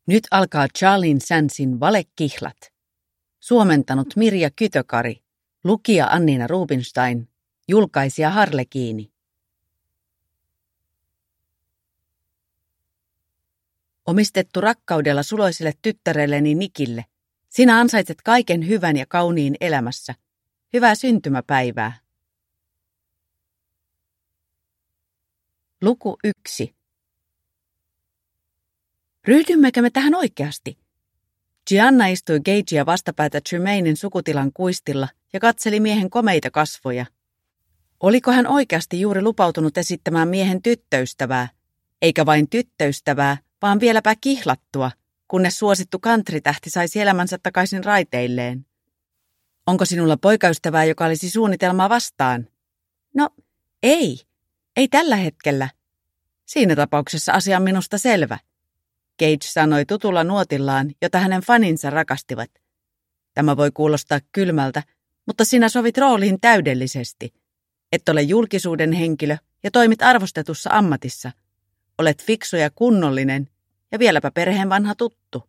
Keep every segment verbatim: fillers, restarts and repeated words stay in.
Nyt alkaa Charlene Sandsin Valekihlat. Suomentanut Mirja Kytökari, lukija Anniina Rubinstein, julkaisija Harlekiini. Omistettu rakkaudella suloiselle tyttärelleni Nikille. Sinä ansaitset kaiken hyvän ja kauniin elämässä. Hyvää syntymäpäivää. Luku yksi. Ryhdymmekö me tähän oikeasti? Gianna istui Gagea vastapäätä Tremainen sukutilan kuistilla ja katseli miehen komeita kasvoja. Oliko hän oikeasti juuri lupautunut esittämään miehen tyttöystävää? Eikä vain tyttöystävää, vaan vieläpä kihlattua, kunnes suosittu country-tähti saisi elämänsä takaisin raiteilleen. Onko sinulla poikaystävää, joka olisi suunnitelmaa vastaan? No, ei. Ei tällä hetkellä. Siinä tapauksessa asia on minusta selvä. Gage sanoi tutulla nuotillaan, jota hänen faninsa rakastivat. Tämä voi kuulostaa kylmältä, mutta sinä sovit rooliin täydellisesti. Et ole julkisuuden henkilö ja toimit arvostetussa ammatissa. Olet fiksu ja kunnollinen ja vieläpä perheen vanha tuttu.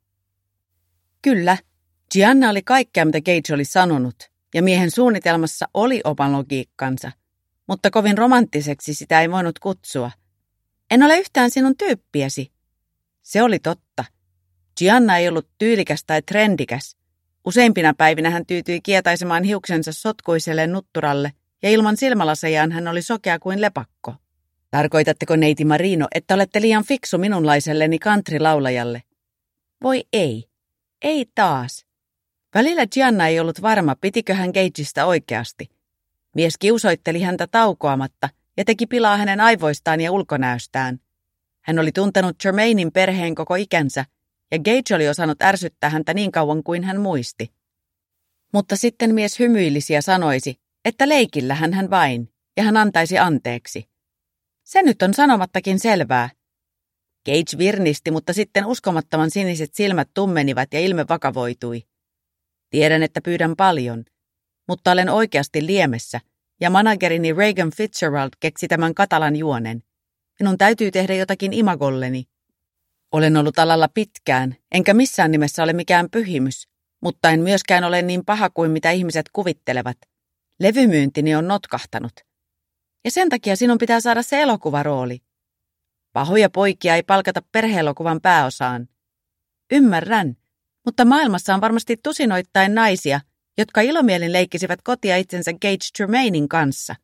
Kyllä, Gianna oli kaikkea, mitä Gage oli sanonut, ja miehen suunnitelmassa oli oma logiikkansa, mutta kovin romanttiseksi sitä ei voinut kutsua. En ole yhtään sinun tyyppiesi. Se oli totta. Gianna ei ollut tyylikäs tai trendikäs. Useimpina päivinä hän tyytyi kietaisemaan hiuksensa sotkuiselle nutturalle, ja ilman silmälasejaan hän oli sokea kuin lepakko. Tarkoitatteko, neiti Marino, että olette liian fiksu minunlaiselleni country-laulajalle? Voi ei. Ei taas. Välillä Gianna ei ollut varma, pitikö hän Gageista oikeasti. Mies kiusoitteli häntä taukoamatta ja teki pilaa hänen aivoistaan ja ulkonäöstään. Hän oli tuntenut Tremainen perheen koko ikänsä, ja Gage oli osannut ärsyttää häntä niin kauan kuin hän muisti. Mutta sitten mies hymyilisi ja sanoisi, että leikillähän hän vain, ja hän antaisi anteeksi. Se nyt on sanomattakin selvää. Gage virnisti, mutta sitten uskomattoman siniset silmät tummenivat ja ilme vakavoitui. Tiedän, että pyydän paljon, mutta olen oikeasti liemessä, ja managerini Reagan Fitzgerald keksi tämän katalan juonen. Minun täytyy tehdä jotakin imagolleni. Olen ollut alalla pitkään, enkä missään nimessä ole mikään pyhimys, mutta en myöskään ole niin paha kuin mitä ihmiset kuvittelevat. Levymyyntini on notkahtanut. Ja sen takia sinun pitää saada se elokuvarooli. Pahoja poikia ei palkata perhe-elokuvan pääosaan. Ymmärrän, mutta maailmassa on varmasti tusinoittain naisia, jotka ilomielin leikkisivät kotia itsensä Gage Tremainen kanssa.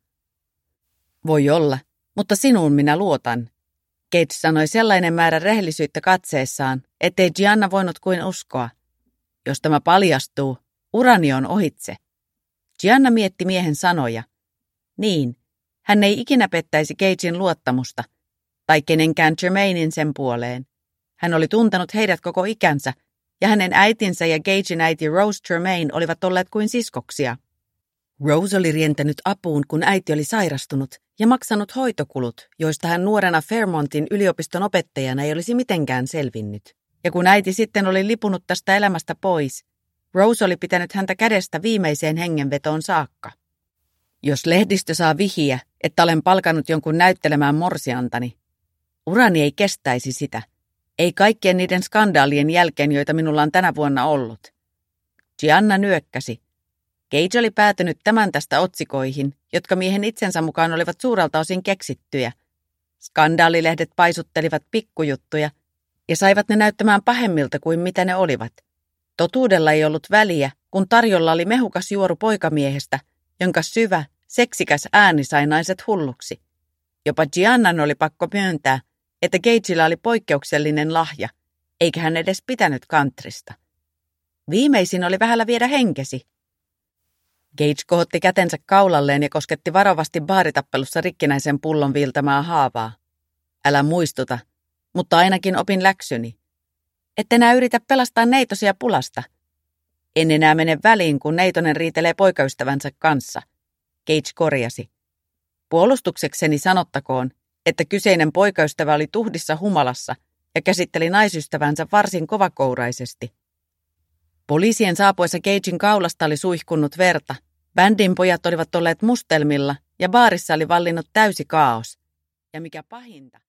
Voi olla, mutta sinuun minä luotan. Gage sanoi sellainen määrä rehellisyyttä katseessaan, ettei Gianna voinut kuin uskoa. Jos tämä paljastuu, urani on ohitse. Gianna mietti miehen sanoja. Niin, hän ei ikinä pettäisi Gagen luottamusta, tai kenenkään Tremainen sen puoleen. Hän oli tuntenut heidät koko ikänsä, ja hänen äitinsä ja Gagen äiti Rose Tremaine olivat olleet kuin siskoksia. Rose oli rientänyt apuun, kun äiti oli sairastunut, ja maksanut hoitokulut, joista hän nuorena Fairmontin yliopiston opettajana ei olisi mitenkään selvinnyt. Ja kun äiti sitten oli lipunut tästä elämästä pois, Rose oli pitänyt häntä kädestä viimeiseen hengenvetoon saakka. Jos lehdistö saa vihiä, että olen palkannut jonkun näyttelemään morsiantani, urani ei kestäisi sitä. Ei kaikkien niiden skandaalien jälkeen, joita minulla on tänä vuonna ollut. Gianna nyökkäsi. Gage oli päätynyt tämän tästä otsikoihin, jotka miehen itsensä mukaan olivat suurelta osin keksittyjä. Skandaalilehdet paisuttelivat pikkujuttuja ja saivat ne näyttämään pahemmilta kuin mitä ne olivat. Totuudella ei ollut väliä, kun tarjolla oli mehukas juoru poikamiehestä, jonka syvä, seksikäs ääni sai naiset hulluksi. Jopa Giannan oli pakko myöntää, että Gagella oli poikkeuksellinen lahja, eikä hän edes pitänyt countrysta. Viimeisin oli vähällä viedä henkesi. Gage kohotti kätensä kaulalleen ja kosketti varovasti baaritappelussa rikkinäisen pullon viiltämää haavaa. Älä muistuta, mutta ainakin opin läksyni. Et enää yritä pelastaa neitosia pulasta. En enää mene väliin, kun neitonen riitelee poikaystävänsä kanssa. Gage korjasi. Puolustuksekseni sanottakoon, että kyseinen poikaystävä oli tuhdissa humalassa ja käsitteli naisystävänsä varsin kovakouraisesti. Poliisien saapuessa Gagen kaulasta oli suihkunnut verta, bändin pojat olivat olleet mustelmilla ja baarissa oli vallinnut täysi kaos. Ja mikä pahinta,